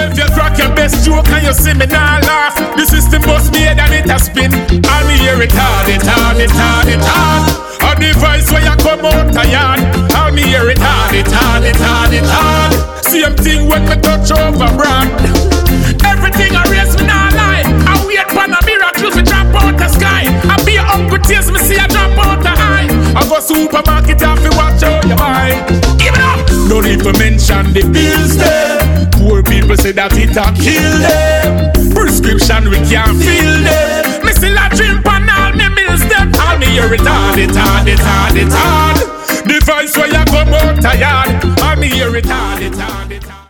if you crack your best joke and you see me now laugh, the system must be and it a spin. All me hear it hard, it hard, it hard, it hard. On the voice where you come out tired. All me hear it hard, it hard, it hard, it hard. Same thing when me touch over brand. Everything I raise me now lie. I wait for a miracle to drop out the sky. I be a uncle tears me see I drop out the eye. I go supermarket and fi watch out your buy. Give it up. No need to mention the bills there. Poor people say that it a kill them. Prescription we can't fill them. Me still a dream pan all me mills them. All me hear it hard, it hard, it hard, it hard. The voice where you come out tired. All me hear it hard, it hard.